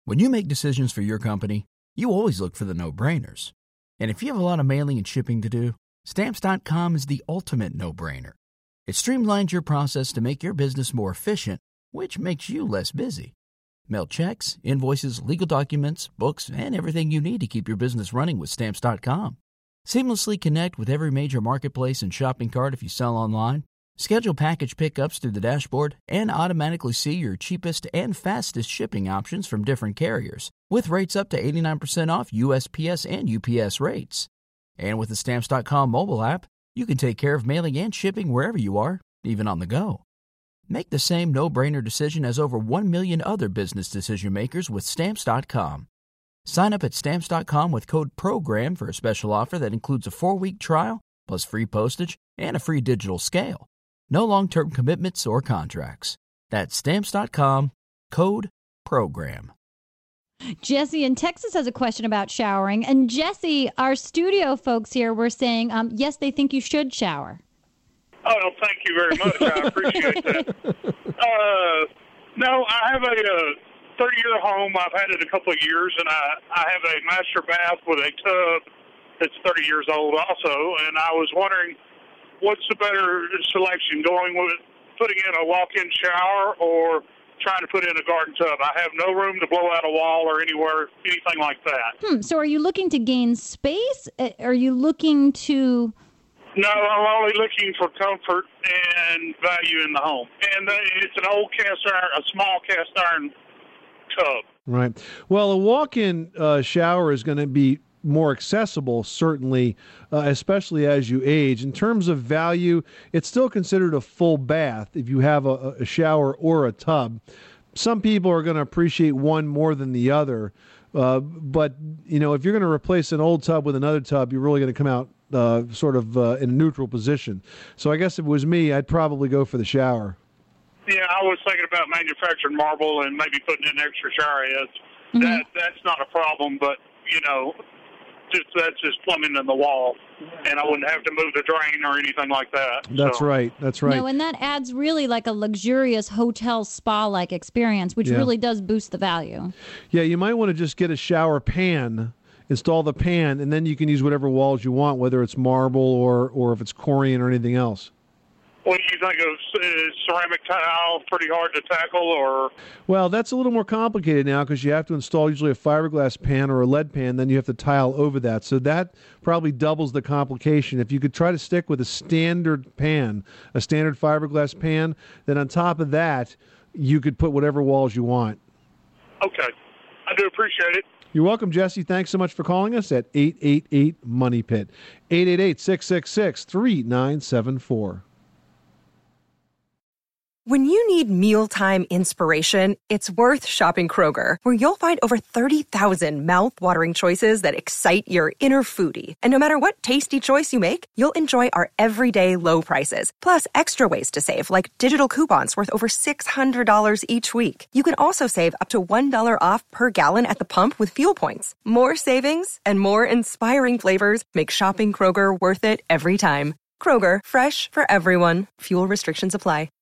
When you make decisions for your company, you always look for the no-brainers. And if you have a lot of mailing and shipping to do, Stamps.com is the ultimate no-brainer. It streamlines your process to make your business more efficient, which makes you less busy. Mail checks, invoices, legal documents, books, and everything you need to keep your business running with Stamps.com. Seamlessly connect with every major marketplace and shopping cart if you sell online. Schedule package pickups through the dashboard and automatically see your cheapest and fastest shipping options from different carriers, with rates up to 89% off USPS and UPS rates. And with the Stamps.com mobile app, you can take care of mailing and shipping wherever you are, even on the go. Make the same no-brainer decision as over 1 million other business decision makers with Stamps.com. Sign up at Stamps.com with code PROGRAM for a special offer that includes a 4-week trial, plus free postage and a free digital scale. No long-term commitments or contracts. That's Stamps.com, code PROGRAM. Jesse in Texas has a question about showering. And Jesse, our studio folks here were saying, yes, they think you should shower. Oh, thank you very much. I appreciate that. No, I have a 30-year home. I've had it a couple of years, and I have a master bath with a tub that's 30 years old also. And I was wondering, what's the better selection, going with putting in a walk-in shower or trying to put in a garden tub? I have no room to blow out a wall or anywhere, anything like that. So are you looking to gain space? Are you looking to... No, I'm only looking for comfort and value in the home. And it's an old cast iron, a small cast iron tub. Right. Well, a walk-in shower is going to be more accessible, certainly, especially as you age. In terms of value, it's still considered a full bath if you have a shower or a tub. Some people are going to appreciate one more than the other. But, you know, if you're going to replace an old tub with another tub, you're really going to come out sort of in a neutral position. So I guess if it was me, I'd probably go for the shower. Yeah, I was thinking about manufactured marble and maybe putting in extra shower heads. That's not a problem, but, you know, that's just plumbing in the wall, and I wouldn't have to move the drain or anything like that. That's right. That's right. No, and that adds really like a luxurious hotel spa-like experience, which really does boost the value. Yeah, you might want to just get a shower pan, install the pan, and then you can use whatever walls you want, whether it's marble or if it's Corian or anything else. What do you think of ceramic tile? Pretty hard to tackle, or? Well, that's a little more complicated now because you have to install usually a fiberglass pan or a lead pan, then you have to tile over that. So that probably doubles the complication. If you could try to stick with a standard pan, a standard fiberglass pan, then on top of that, you could put whatever walls you want. Okay. I do appreciate it. You're welcome, Jesse. Thanks so much for calling us at 888-MONEY-PIT, 888-666-3974. When you need mealtime inspiration, it's worth shopping Kroger, where you'll find over 30,000 mouth-watering choices that excite your inner foodie. And no matter what tasty choice you make, you'll enjoy our everyday low prices, plus extra ways to save, like digital coupons worth over $600 each week. You can also save up to $1 off per gallon at the pump with fuel points. More savings and more inspiring flavors make shopping Kroger worth it every time. Kroger, fresh for everyone. Fuel restrictions apply.